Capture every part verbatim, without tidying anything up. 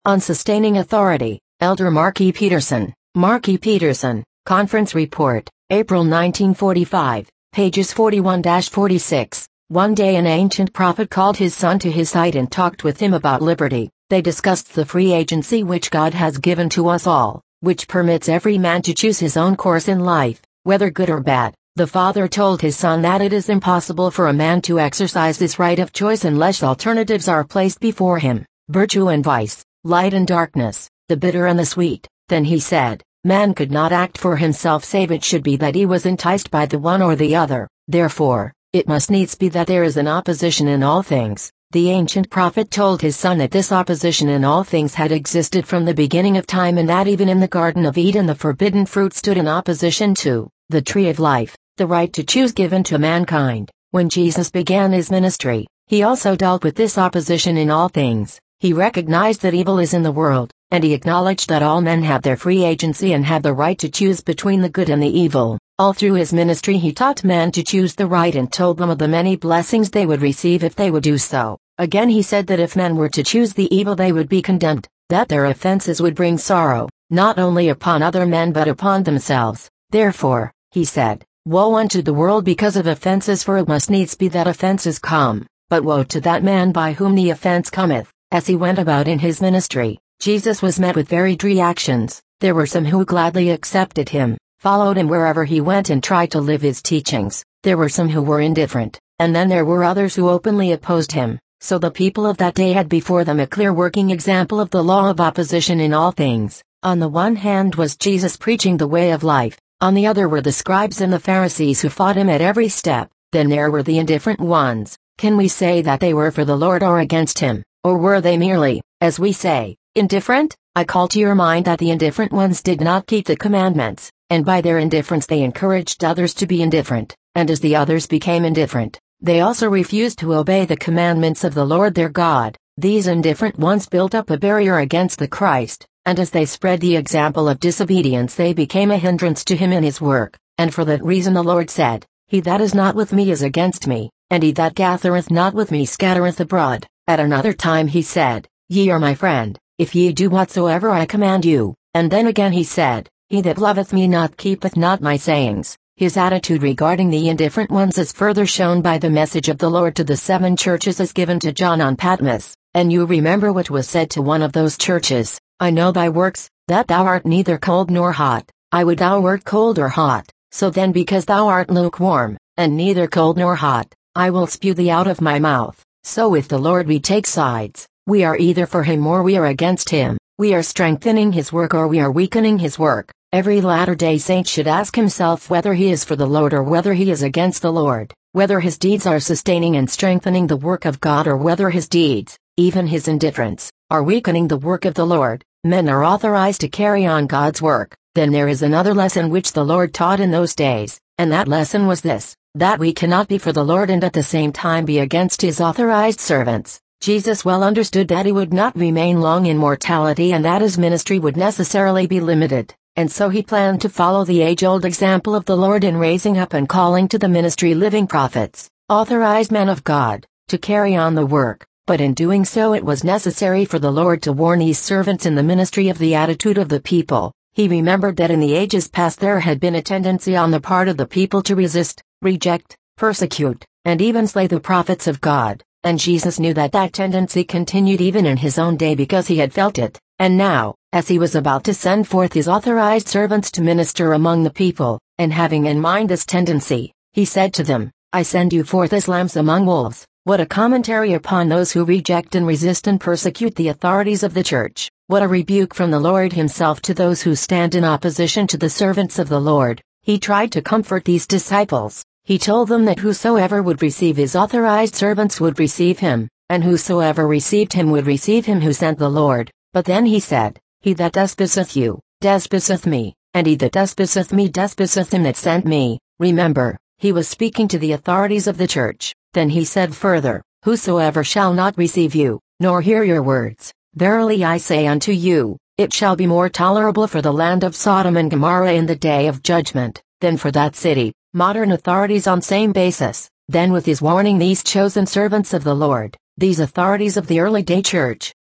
On Sustaining Authority, Elder Mark E. Peterson. Mark E. Peterson, Conference Report, April nineteen forty-five, pages forty-one to forty-six. One day an ancient prophet called his son to his side and talked with him about liberty. They discussed the free agency which God has given to us all, which permits every man to choose his own course in life, whether good or bad. The father told his son that it is impossible for a man to exercise this right of choice unless alternatives are placed before him, virtue and vice, light and darkness, the bitter and the sweet. Then he said, man could not act for himself save it should be that he was enticed by the one or the other. Therefore, it must needs be that there is an opposition in all things. The ancient prophet told his son that this opposition in all things had existed from the beginning of time, and that even in the Garden of Eden the forbidden fruit stood in opposition to the tree of life, the right to choose given to mankind. When Jesus began his ministry, he also dealt with this opposition in all things. He recognized that evil is in the world, and he acknowledged that all men have their free agency and have the right to choose between the good and the evil. All through his ministry he taught men to choose the right and told them of the many blessings they would receive if they would do so. Again he said that if men were to choose the evil they would be condemned, that their offenses would bring sorrow, not only upon other men but upon themselves. Therefore, he said, woe unto the world because of offenses, for it must needs be that offenses come, but woe to that man by whom the offense cometh. As he went about in his ministry, Jesus was met with varied reactions. There were some who gladly accepted him, followed him wherever he went and tried to live his teachings. There were some who were indifferent, and then there were others who openly opposed him. So the people of that day had before them a clear working example of the law of opposition in all things. On the one hand was Jesus preaching the way of life, on the other were the scribes and the Pharisees who fought him at every step. Then there were the indifferent ones. Can we say that they were for the Lord or against him, or were they merely, as we say, indifferent? I call to your mind that the indifferent ones did not keep the commandments, and by their indifference they encouraged others to be indifferent, and as the others became indifferent, they also refused to obey the commandments of the Lord their God. These indifferent ones built up a barrier against the Christ, and as they spread the example of disobedience they became a hindrance to him in his work, and for that reason the Lord said, he that is not with me is against me, and he that gathereth not with me scattereth abroad. At another time he said, ye are my friend, if ye do whatsoever I command you. And then again he said, he that loveth me not keepeth not my sayings. His attitude regarding the indifferent ones is further shown by the message of the Lord to the seven churches as given to John on Patmos. And you remember what was said to one of those churches, I know thy works, that thou art neither cold nor hot. I would thou wert cold or hot. So then because thou art lukewarm, and neither cold nor hot, I will spew thee out of my mouth. So with the Lord we take sides. We are either for him or we are against him. We are strengthening his work or we are weakening his work. Every latter-day saint should ask himself whether he is for the Lord or whether he is against the Lord, whether his deeds are sustaining and strengthening the work of God or whether his deeds, even his indifference, are weakening the work of the Lord. Men are authorized to carry on God's work. Then there is another lesson which the Lord taught in those days, and that lesson was this, that we cannot be for the Lord and at the same time be against his authorized servants. Jesus well understood that he would not remain long in mortality and that his ministry would necessarily be limited, and so he planned to follow the age-old example of the Lord in raising up and calling to the ministry living prophets, authorized men of God, to carry on the work. But in doing so it was necessary for the Lord to warn these servants in the ministry of the attitude of the people. He remembered that in the ages past there had been a tendency on the part of the people to resist, reject, persecute, and even slay the prophets of God, and Jesus knew that that tendency continued even in his own day because he had felt it, and now, as he was about to send forth his authorized servants to minister among the people, and having in mind this tendency, he said to them, I send you forth as lambs among wolves. What a commentary upon those who reject and resist and persecute the authorities of the church. What a rebuke from the Lord himself to those who stand in opposition to the servants of the Lord. He tried to comfort these disciples. He told them that whosoever would receive his authorized servants would receive him, and whosoever received him would receive him who sent the Lord. But then he said, he that despiseth you, despiseth me, and he that despiseth me despiseth him that sent me. Remember, he was speaking to the authorities of the church. Then he said further, whosoever shall not receive you, nor hear your words, verily I say unto you, it shall be more tolerable for the land of Sodom and Gomorrah in the day of judgment, than for that city. Modern authorities on same basis. Then with his warning these chosen servants of the Lord, these authorities of the early day church,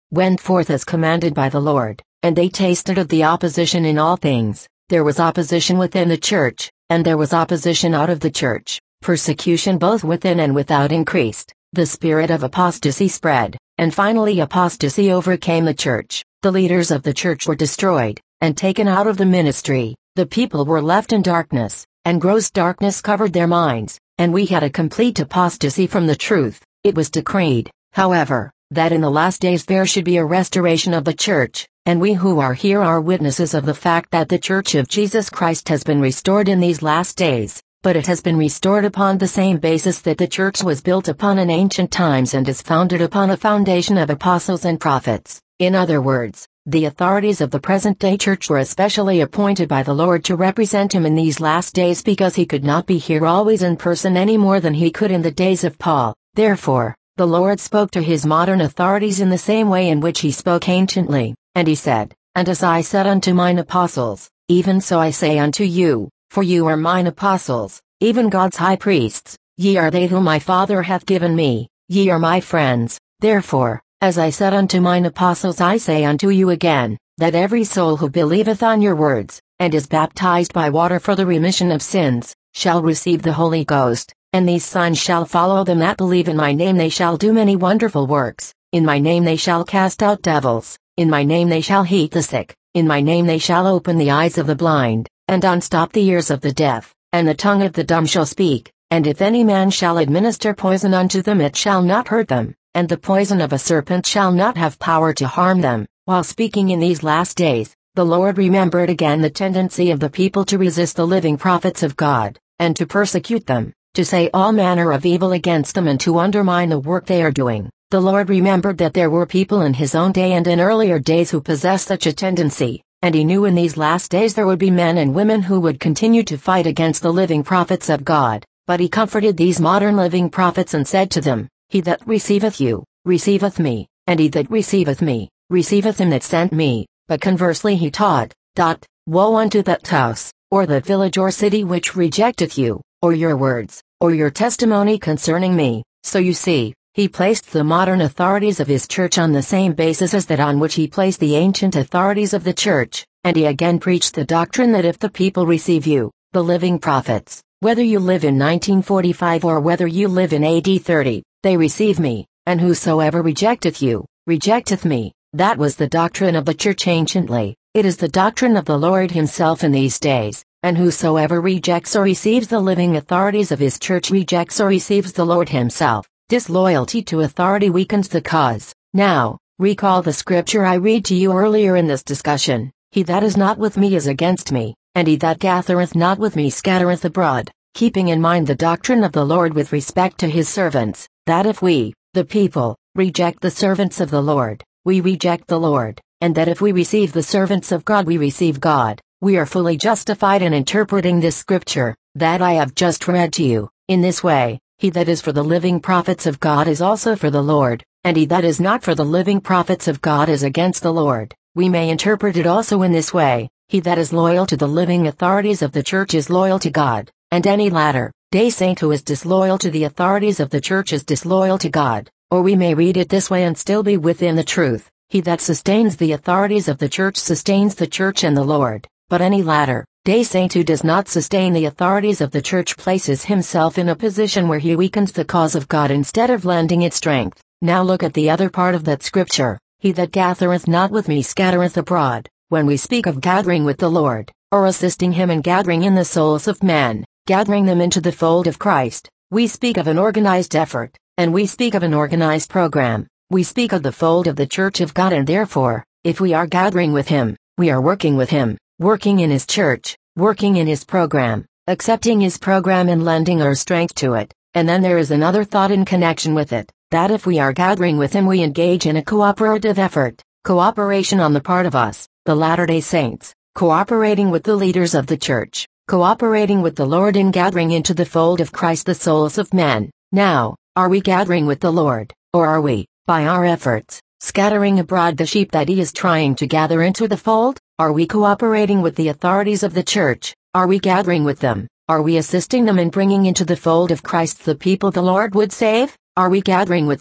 went forth as commanded by the Lord, and they tasted of the opposition in all things. There was opposition within the church, and there was opposition out of the church. Persecution both within and without increased. The spirit of apostasy spread, and finally apostasy overcame the church. The leaders of the church were destroyed, and taken out of the ministry. The people were left in darkness, and gross darkness covered their minds, and we had a complete apostasy from the truth. It was decreed, however, that in the last days there should be a restoration of the church, and we who are here are witnesses of the fact that the Church of Jesus Christ has been restored in these last days, but it has been restored upon the same basis that the church was built upon in ancient times and is founded upon a foundation of apostles and prophets. In other words, the authorities of the present-day church were especially appointed by the Lord to represent him in these last days because he could not be here always in person any more than he could in the days of Paul. Therefore, the Lord spoke to his modern authorities in the same way in which he spoke anciently, and he said, "And as I said unto mine apostles, even so I say unto you, for you are mine apostles, even God's high priests, ye are they whom my Father hath given me, ye are my friends. Therefore, as I said unto mine apostles I say unto you again, that every soul who believeth on your words, and is baptized by water for the remission of sins, shall receive the Holy Ghost. And these signs shall follow them that believe in my name. They shall do many wonderful works. In my name they shall cast out devils. In my name they shall heal the sick. In my name they shall open the eyes of the blind, and unstop the ears of the deaf. And the tongue of the dumb shall speak. And if any man shall administer poison unto them, it shall not hurt them. And the poison of a serpent shall not have power to harm them." While speaking in these last days, the Lord remembered again the tendency of the people to resist the living prophets of God, and to persecute them, to say all manner of evil against them and to undermine the work they are doing. The Lord remembered that there were people in his own day and in earlier days who possessed such a tendency, and he knew in these last days there would be men and women who would continue to fight against the living prophets of God. But he comforted these modern living prophets and said to them, "He that receiveth you, receiveth me, and he that receiveth me, receiveth him that sent me." But conversely he taught, dot, "Woe unto that house, or that village or city which rejecteth you, or your words, or your testimony concerning me." So you see, he placed the modern authorities of his church on the same basis as that on which he placed the ancient authorities of the church, and he again preached the doctrine that if the people receive you, the living prophets, whether you live in nineteen forty-five or whether you live in A D thirty, they receive me, and whosoever rejecteth you, rejecteth me. That was the doctrine of the church anciently. It is the doctrine of the Lord himself in these days. And whosoever rejects or receives the living authorities of his church rejects or receives the Lord himself. Disloyalty to authority weakens the cause. Now, recall the scripture I read to you earlier in this discussion. "He that is not with me is against me, and he that gathereth not with me scattereth abroad," keeping in mind the doctrine of the Lord with respect to his servants, that if we, the people, reject the servants of the Lord, we reject the Lord, and that if we receive the servants of God we receive God. We are fully justified in interpreting this scripture, that I have just read to you, in this way: "He that is for the living prophets of God is also for the Lord, and he that is not for the living prophets of God is against the Lord." We may interpret it also in this way: "He that is loyal to the living authorities of the church is loyal to God, and any latter-day saint who is disloyal to the authorities of the church is disloyal to God." Or we may read it this way and still be within the truth: "He that sustains the authorities of the church sustains the church and the Lord. But any latter-day saint who does not sustain the authorities of the church places himself in a position where he weakens the cause of God instead of lending it strength." Now look at the other part of that scripture: "He that gathereth not with me scattereth abroad." When we speak of gathering with the Lord, or assisting him in gathering in the souls of men, gathering them into the fold of Christ, we speak of an organized effort, and we speak of an organized program. We speak of the fold of the church of God, and therefore, if we are gathering with him, we are working with him. Working in his church, working in his program, accepting his program and lending our strength to it. And then there is another thought in connection with it, that if we are gathering with him we engage in a cooperative effort, cooperation on the part of us, the Latter-day Saints, cooperating with the leaders of the church, cooperating with the Lord in gathering into the fold of Christ the souls of men. Now, are we gathering with the Lord, or are we, by our efforts, scattering abroad the sheep that he is trying to gather into the fold? Are we cooperating with the authorities of the church? Are we gathering with them? Are we assisting them in bringing into the fold of Christ the people the Lord would save? Are we gathering with them?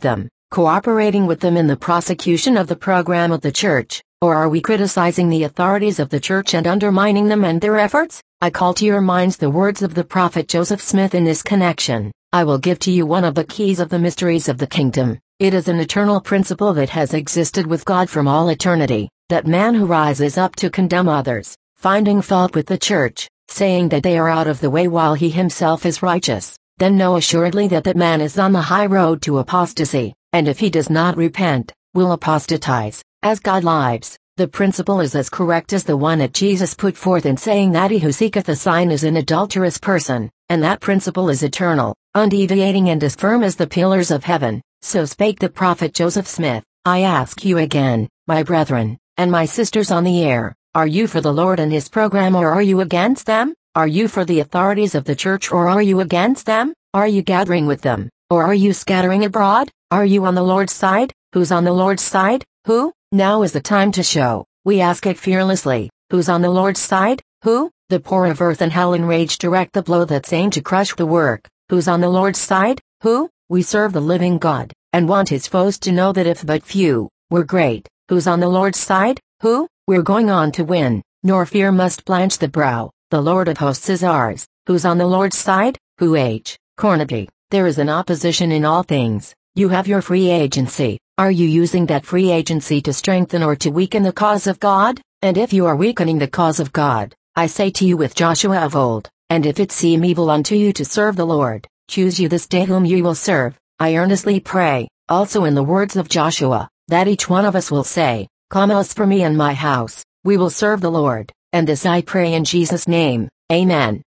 cooperating with them in the prosecution of the program of the church, or are we criticizing the authorities of the church and undermining them and their efforts? I call to your minds the words of the prophet Joseph Smith in this connection. I will give to you one of the keys of the mysteries of the kingdom. It is an eternal principle that has existed with God from all eternity, that man who rises up to condemn others, finding fault with the church, saying that they are out of the way while he himself is righteous, then know assuredly that that man is on the high road to apostasy, and if he does not repent, will apostatize, as God lives. The principle is as correct as the one that Jesus put forth in saying that he who seeketh a sign is an adulterous person, and that principle is eternal, undeviating and as firm as the pillars of heaven. So spake the prophet Joseph Smith. I ask you again, my brethren, and my sisters on the air, are you for the Lord and his program or are you against them? Are you for the authorities of the church or are you against them? Are you gathering with them, or are you scattering abroad? Are you on the Lord's side? Who's on the Lord's side? Who? Now is the time to show. We ask it fearlessly. Who's on the Lord's side? Who? The poor of earth and hell in rage direct the blow that's aimed to crush the work. Who's on the Lord's side? Who? We serve the living God, and want his foes to know that if but few, we're great. Who's on the Lord's side? Who? We're going on to win, nor fear must blanch the brow. The Lord of hosts is ours. Who's on the Lord's side? Who? H. Carnegie. There is an opposition in all things. You have your free agency. Are you using that free agency to strengthen or to weaken the cause of God? And if you are weakening the cause of God, I say to you with Joshua of old, and if it seem evil unto you to serve the Lord, choose you this day whom you will serve. I earnestly pray, also in the words of Joshua, that each one of us will say, Come as for me and my house, we will serve the Lord, and this I pray in Jesus' name, Amen.